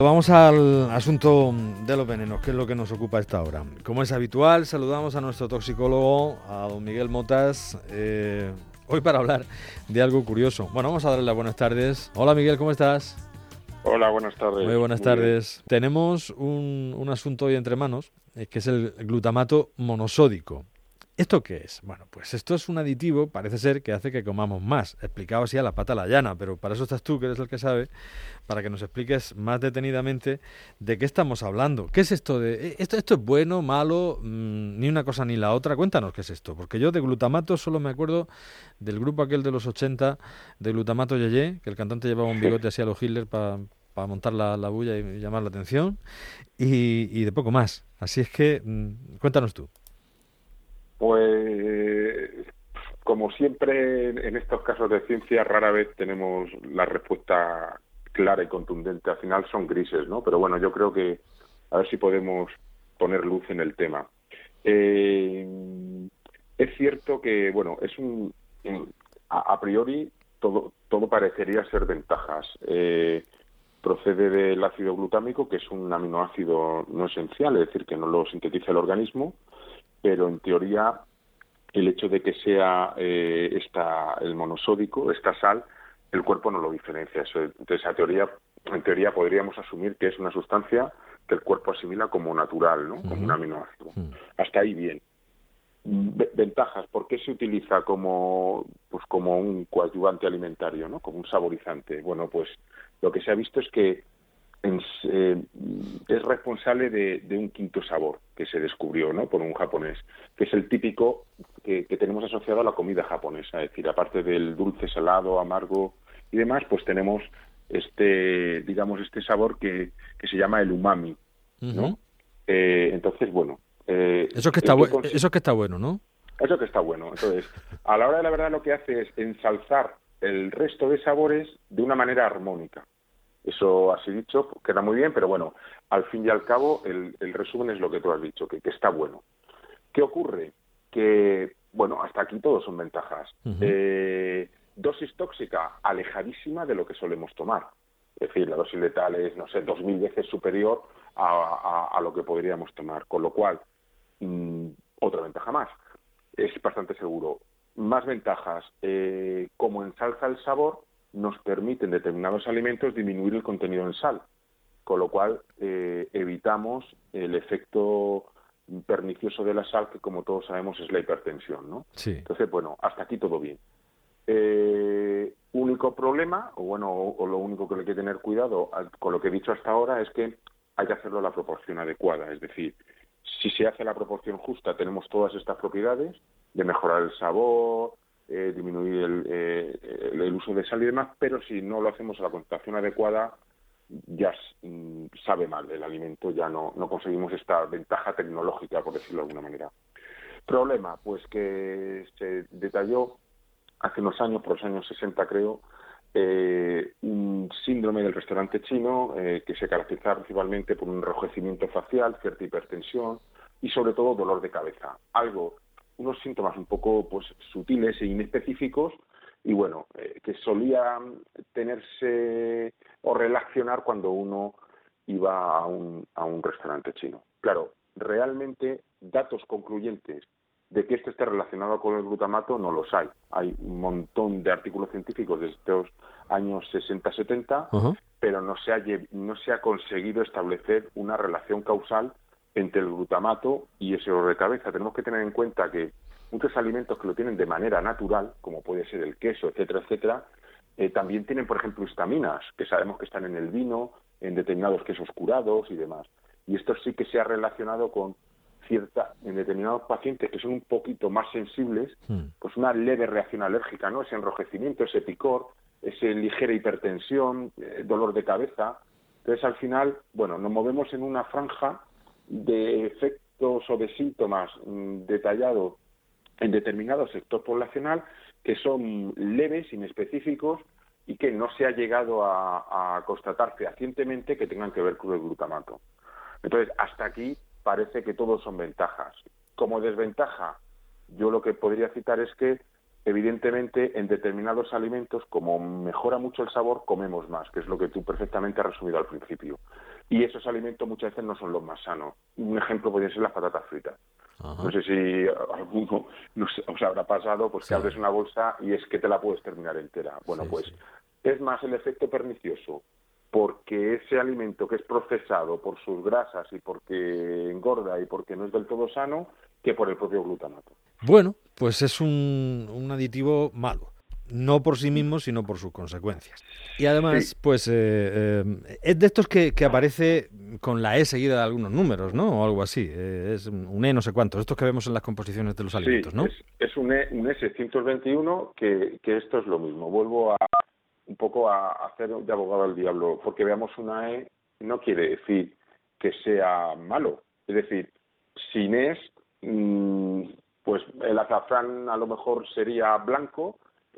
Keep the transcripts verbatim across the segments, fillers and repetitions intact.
Vamos al asunto de los venenos, que es lo que nos ocupa a esta hora. Como es habitual, saludamos a nuestro toxicólogo, a don Miguel Motas, eh, hoy para hablar de algo curioso. Bueno, vamos a darle las buenas tardes. Hola Miguel, ¿cómo estás? Hola, buenas tardes. Muy buenas Muy tardes. bien. Tenemos un, un asunto hoy entre manos, eh, que es el glutamato monosódico. ¿Esto qué es? Bueno, pues esto es un aditivo, parece ser, que hace que comamos más. Explicado así a la pata a la llana, pero para eso estás tú, que eres el que sabe, para que nos expliques más detenidamente de qué estamos hablando. ¿Qué es esto de eh, esto esto es bueno, malo, mmm, ni una cosa ni la otra? Cuéntanos qué es esto, porque yo de glutamato solo me acuerdo del grupo aquel de los ochenta, de Glutamato Yeye, que el cantante llevaba un bigote así a los Hitler para pa montar la, la bulla y llamar la atención, y, y de poco más. Así es que, mmm, cuéntanos tú. Pues, como siempre en estos casos de ciencia, rara vez tenemos la respuesta clara y contundente. Al final son grises, ¿no? Pero bueno, yo creo que a ver si podemos poner luz en el tema. Eh, es cierto que, bueno, es un, un- a, a priori todo, todo parecería ser ventajas. Eh, procede del ácido glutámico, que es un aminoácido no esencial, es decir, que no lo sintetiza el organismo, pero en teoría el hecho de que sea eh, esta, el monosódico, esta sal, el cuerpo no lo diferencia. Eso, entonces, a teoría, en teoría podríamos asumir que es una sustancia que el cuerpo asimila como natural, ¿no? Como un Ujú. aminoácido. Mm. Hasta ahí bien. V- Ventajas, ¿por qué se utiliza como, pues como un coadyuvante alimentario, ¿no? Como un saborizante? Bueno, pues lo que se ha visto es que en- eh, es responsable de, de un quinto sabor que se descubrió, ¿no? Por un japonés, que es el típico que, que tenemos asociado a la comida japonesa. Es decir, aparte del dulce, salado, amargo y demás, pues tenemos este, digamos, este sabor que, que se llama el umami, Ujú. ¿no? Eh, entonces, bueno, eh, Eso es que está ¿en qué bue- consiste? eso es que está bueno, ¿no? Eso que está bueno. Entonces, a la hora de la verdad lo que hace es ensalzar el resto de sabores de una manera armónica. Eso, así dicho, queda muy bien, pero bueno, al fin y al cabo, el, el resumen es lo que tú has dicho, que, que está bueno. ¿Qué ocurre? Que, bueno, hasta aquí todo son ventajas. Ujú. Eh, dosis tóxica, alejadísima de lo que solemos tomar. Es decir, la dosis letal es, no sé, dos mil veces superior a, a, a lo que podríamos tomar. Con lo cual, mmm, otra ventaja más. Es bastante seguro. Más ventajas. Eh, como ensalza el sabor, nos permite en determinados alimentos disminuir el contenido en sal, con lo cual eh, evitamos el efecto pernicioso de la sal, que como todos sabemos es la hipertensión, ¿no? Sí. Entonces, bueno, hasta aquí todo bien. Eh, único problema, o bueno, o, o lo único que hay que tener cuidado al, con lo que he dicho hasta ahora es que hay que hacerlo a la proporción adecuada, es decir, si se hace la proporción justa tenemos todas estas propiedades de mejorar el sabor, eh, disminuir el, eh, el, el uso de sal y demás, pero si no lo hacemos a la concentración adecuada ya mm, sabe mal el alimento, ya no, no conseguimos esta ventaja tecnológica, por decirlo de alguna manera. Problema, pues que se detalló hace unos años, por los años sesenta creo, eh, un síndrome del restaurante chino eh, que se caracteriza principalmente por un enrojecimiento facial, cierta hipertensión y sobre todo dolor de cabeza. Algo, unos síntomas un poco pues sutiles e inespecíficos y bueno, eh, que solía tenerse o relacionar cuando uno iba a un, a un restaurante chino. Claro, realmente datos concluyentes de que esto esté relacionado con el glutamato no los hay. Hay un montón de artículos científicos de estos años sesenta setenta, Ajá. pero no se ha, no se ha conseguido establecer una relación causal entre el glutamato y ese dolor de cabeza. Tenemos que tener en cuenta que muchos alimentos que lo tienen de manera natural, como puede ser el queso, etcétera, etcétera, eh, también tienen, por ejemplo, histaminas, que sabemos que están en el vino, en determinados quesos curados y demás. Y esto sí que se ha relacionado con cierta, en determinados pacientes que son un poquito más sensibles, Mm. pues una leve reacción alérgica, ¿no? Ese enrojecimiento, ese picor, ese ligera hipertensión, eh, dolor de cabeza. Entonces, al final, bueno, nos movemos en una franja de efectos o de síntomas mmm, detallados en determinado sector poblacional que son leves, inespecíficos y que no se ha llegado a, a constatar fehacientemente que tengan que ver con el glutamato. Entonces, hasta aquí parece que todos son ventajas. Como desventaja, yo lo que podría citar es que, evidentemente, en determinados alimentos, como mejora mucho el sabor, comemos más, que es lo que tú perfectamente has resumido al principio. y esos alimentos muchas veces no son los más sanos. Un ejemplo podría ser las patatas fritas. Ajá. No sé si alguno no sé, os habrá pasado, pues Sí. que abres una bolsa y es que te la puedes terminar entera. Bueno, Sí, pues sí. es más el efecto pernicioso, porque ese alimento que es procesado por sus grasas y porque engorda y porque no es del todo sano, que por el propio glutamato. Bueno, pues es un, un aditivo malo. No por sí mismo, sino por sus consecuencias. Y además, Sí, pues eh, eh, es de estos que, que aparece con la E seguida de algunos números, ¿no? O algo así. Eh, es un E no sé cuántos. Estos que vemos en las composiciones de los sí, alimentos, ¿no? es, es un, E, un S ciento veintiuno que, que esto es lo mismo. Vuelvo a un poco a hacer de abogado al diablo, porque veamos una E no quiere decir que sea malo. Es decir, sin E S, mmm, pues el azafrán a lo mejor sería blanco,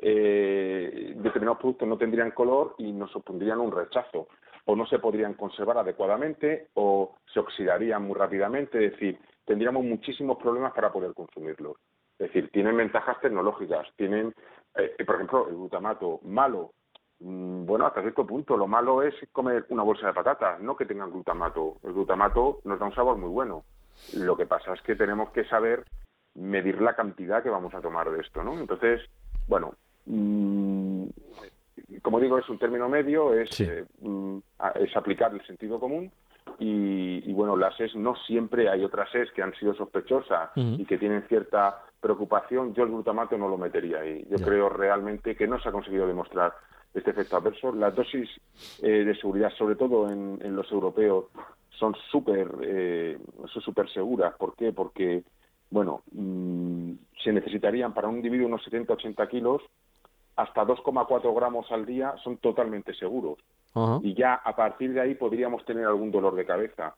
eh, determinados productos no tendrían color y nos supondrían un rechazo, o no se podrían conservar adecuadamente, o se oxidarían muy rápidamente, es decir, tendríamos muchísimos problemas para poder consumirlos. Es decir, tienen ventajas tecnológicas, tienen, eh, por ejemplo, el glutamato malo. Bueno, hasta cierto punto. Lo malo es comer una bolsa de patatas, no que tengan glutamato. El glutamato nos da un sabor muy bueno. Lo que pasa es que tenemos que saber medir la cantidad que vamos a tomar de esto, ¿no? Entonces, bueno, mmm, como digo, es un término medio, es, Sí. eh, es aplicar el sentido común y, y, bueno, las E S no siempre, hay otras E S que han sido sospechosas Uh-huh. y que tienen cierta preocupación. Yo el glutamato no lo metería ahí. Yo Ya. creo realmente que no se ha conseguido demostrar este efecto adverso. Las dosis eh, de seguridad, sobre todo en, en los europeos, son súper eh, son súper seguras. ¿Por qué? Porque, bueno, mmm, se necesitarían para un individuo unos setenta a ochenta kilos, hasta dos coma cuatro gramos al día son totalmente seguros. Uh-huh. Y ya a partir de ahí podríamos tener algún dolor de cabeza.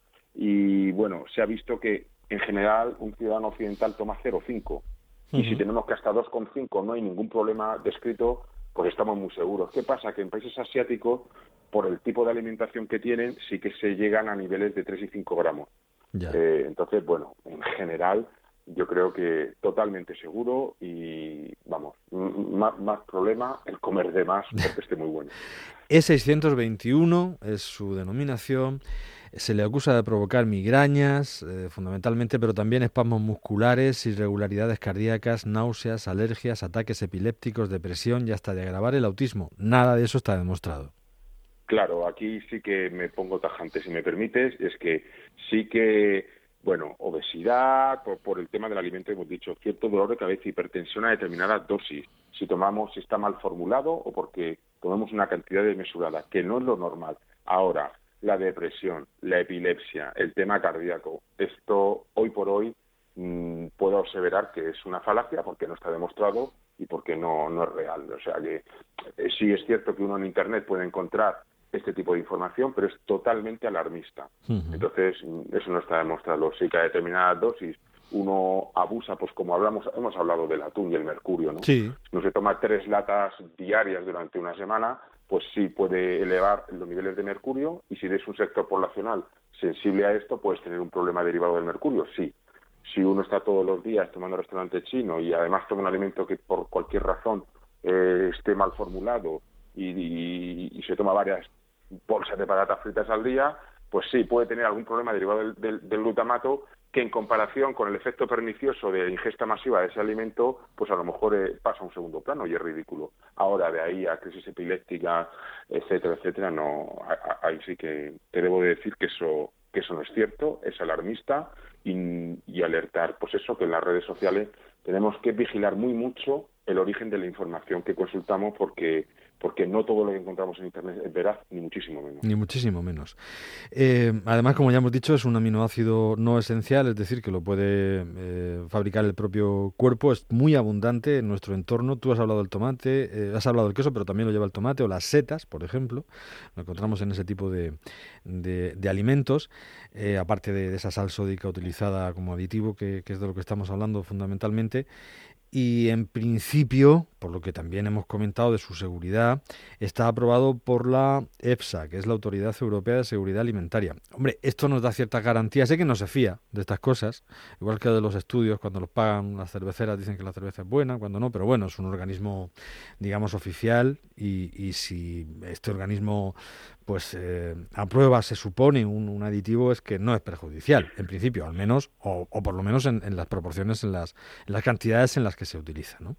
Y bueno, se ha visto que en general un ciudadano occidental toma cero coma cinco. Uh-huh. Y si tenemos que hasta dos coma cinco no hay ningún problema descrito, pues estamos muy seguros. ¿Qué pasa? Que en países asiáticos, por el tipo de alimentación que tienen, sí que se llegan a niveles de tres y cinco gramos. Ya. Eh, entonces, bueno, en general yo creo que totalmente seguro y, vamos, más, más problema el comer de más porque esté muy bueno. E seiscientos veintiuno es su denominación. Se le acusa de provocar migrañas, eh, fundamentalmente, pero también espasmos musculares, irregularidades cardíacas, náuseas, alergias, ataques epilépticos, depresión y hasta de agravar el autismo. Nada de eso está demostrado. Claro, aquí sí que me pongo tajante, si me permites, es que sí que, bueno, obesidad, por, por el tema del alimento hemos dicho, cierto dolor de cabeza, hipertensión a determinadas dosis, si tomamos, si está mal formulado o porque tomamos una cantidad desmesurada, que no es lo normal. Ahora, la depresión, la epilepsia, el tema cardíaco, esto hoy por hoy mmm, puedo aseverar que es una falacia porque no está demostrado y porque no, no es real. O sea que eh, sí es cierto que uno en Internet puede encontrar este tipo de información, pero es totalmente alarmista. Uh-huh. Entonces, eso no está demostrado. Sí que a determinadas dosis uno abusa, pues como hablamos, hemos hablado del atún y el mercurio, ¿no? Sí. Si uno se toma tres latas diarias durante una semana, pues sí puede elevar los niveles de mercurio, y si eres un sector poblacional sensible a esto, puedes tener un problema derivado del mercurio, sí. Si uno está todos los días tomando restaurante chino y además toma un alimento que por cualquier razón eh, esté mal formulado y, y, y se toma varias bolsas de patatas fritas al día, pues sí, puede tener algún problema derivado del, del, del glutamato, que en comparación con el efecto pernicioso de ingesta masiva de ese alimento, pues a lo mejor eh, pasa a un segundo plano y es ridículo. Ahora, de ahí a crisis epiléptica, etcétera, etcétera, no, ahí sí que te debo de decir que eso, que eso no es cierto, es alarmista, y, y alertar, pues eso, que en las redes sociales tenemos que vigilar muy mucho el origen de la información que consultamos, porque porque no todo lo que encontramos en Internet es veraz, ni muchísimo menos. Ni muchísimo menos. Eh, además, como ya hemos dicho, es un aminoácido no esencial, es decir, que lo puede eh, fabricar el propio cuerpo, es muy abundante en nuestro entorno. Tú has hablado del tomate, eh, has hablado del queso, pero también lo lleva el tomate, o las setas, por ejemplo, lo encontramos en ese tipo de, de, de alimentos, eh, aparte de, de esa sal sódica utilizada como aditivo, que, que es de lo que estamos hablando fundamentalmente. Y en principio, por lo que también hemos comentado de su seguridad, está aprobado por la EFSA, que es la Autoridad Europea de Seguridad Alimentaria. Hombre, esto nos da ciertas garantías. Sé que no se fía de estas cosas, igual que de los estudios, cuando los pagan las cerveceras dicen que la cerveza es buena, cuando no, pero bueno, es un organismo, digamos, oficial y, y si este organismo pues eh, aprueba, se supone, un, un aditivo, es que no es perjudicial, en principio, al menos, o, o por lo menos en, en las proporciones, en las, en las cantidades en las que se utiliza, ¿no?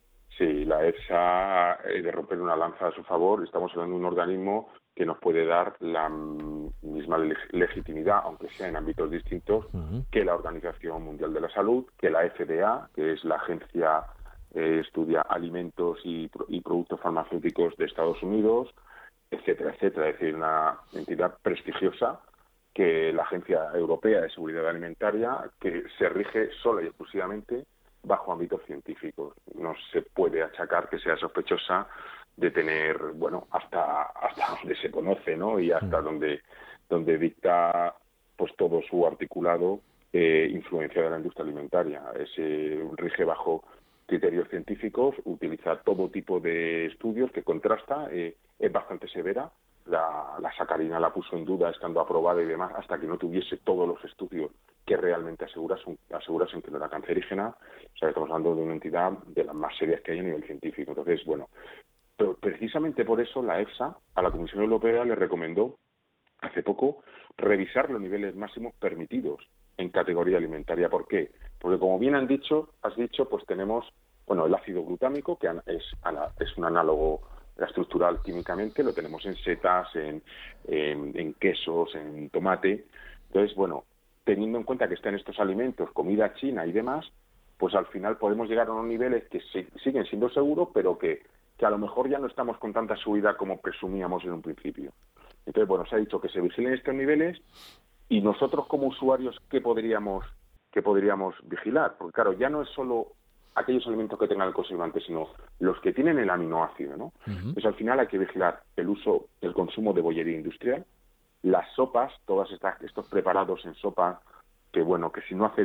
Sí, la EFSA, he de romper una lanza a su favor. Estamos hablando de un organismo que nos puede dar la misma leg- legitimidad, aunque sea en ámbitos distintos, uh-huh. que la Organización Mundial de la Salud, que la F D A, que es la agencia que eh, estudia alimentos y, y productos farmacéuticos de Estados Unidos, etcétera, etcétera. Es decir, una entidad prestigiosa, que la Agencia Europea de Seguridad Alimentaria, que se rige sola y exclusivamente bajo ámbitos científicos. No se puede achacar que sea sospechosa de tener, bueno, hasta hasta donde se conoce, ¿no? Y hasta mm. donde donde dicta pues todo su articulado eh, influencia de la industria alimentaria. Se rige bajo criterios científicos, utiliza todo tipo de estudios que contrasta, eh, es bastante severa. La, la sacarina la puso en duda estando aprobada y demás hasta que no tuviese todos los estudios que realmente asegurasen, asegurasen que no era cancerígena. O sea, estamos hablando de una entidad de las más serias que hay a nivel científico. Entonces, bueno, pero precisamente por eso la EFSA a la Comisión Europea le recomendó hace poco revisar los niveles máximos permitidos en categoría alimentaria. ¿Por qué? Porque como bien han dicho, has dicho, pues tenemos, bueno, el ácido glutámico, que es, es un análogo estructural químicamente, lo tenemos en setas, en, en, en quesos, en tomate. Entonces, bueno, teniendo en cuenta que están estos alimentos, comida china y demás, pues al final podemos llegar a unos niveles que sí, siguen siendo seguros, pero que, que a lo mejor ya no estamos con tanta seguridad como presumíamos en un principio. Entonces, bueno, se ha dicho que se vigilen estos niveles y nosotros como usuarios, ¿qué podríamos, qué podríamos vigilar? Porque claro, ya no es solo aquellos alimentos que tengan el conservante, sino los que tienen el aminoácido, ¿no? Uh-huh. Pues al final hay que vigilar el uso, el consumo de bollería industrial, las sopas, todas estas, estos preparados en sopa, que bueno, que si no hace